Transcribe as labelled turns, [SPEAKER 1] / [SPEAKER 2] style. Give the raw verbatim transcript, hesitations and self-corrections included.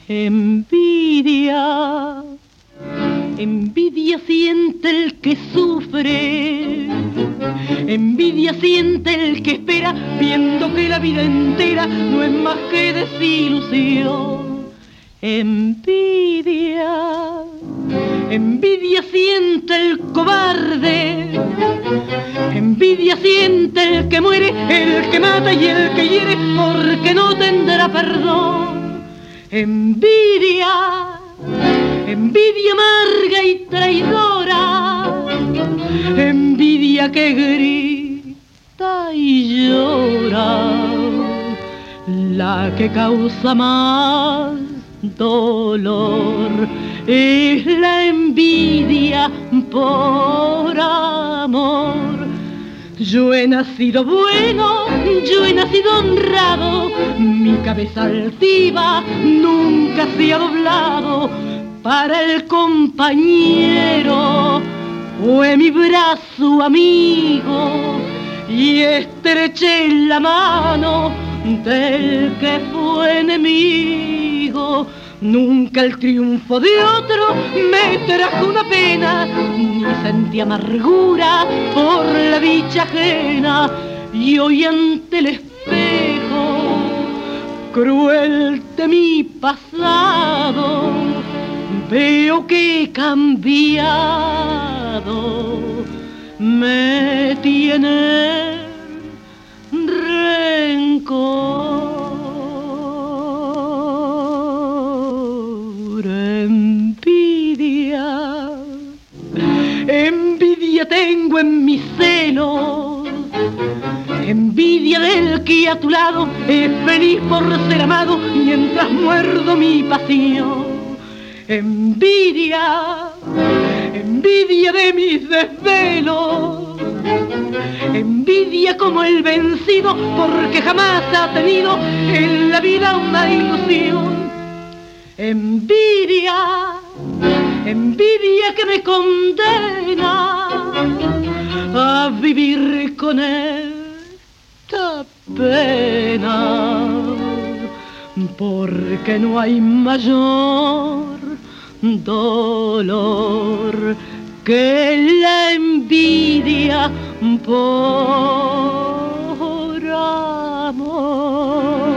[SPEAKER 1] Envidia, envidia siente el que sufre, envidia siente el que espera, viendo que la vida entera no es más que desilusión. Envidia, envidia siente el cobarde, envidia siente el que muere, el que mata y el que hiere, porque no tendrá perdón. Envidia, envidia amarga y traidora, envidia que grita y llora, la que causa más dolor es la envidia por amor. Yo he nacido bueno, yo he nacido honrado, mi cabeza altiva nunca se ha doblado. Para el compañero fue mi brazo amigo y estreché la mano del que fue enemigo. Nunca el triunfo de otro me trajo una pena, ni sentí amargura por la dicha ajena. Y hoy ante el espejo cruel de mi pasado veo que he cambiado, me tiene rencor. Envidia, envidia tengo en mis celos, envidia del que a tu lado es feliz por ser amado mientras muerdo mi pasión. Envidia, envidia de mis desvelos, envidia como el vencido porque jamás ha tenido en la vida una ilusión. Envidia, envidia que me condena a vivir con esta pena, porque no hay mayor dolor que la envidia por amor.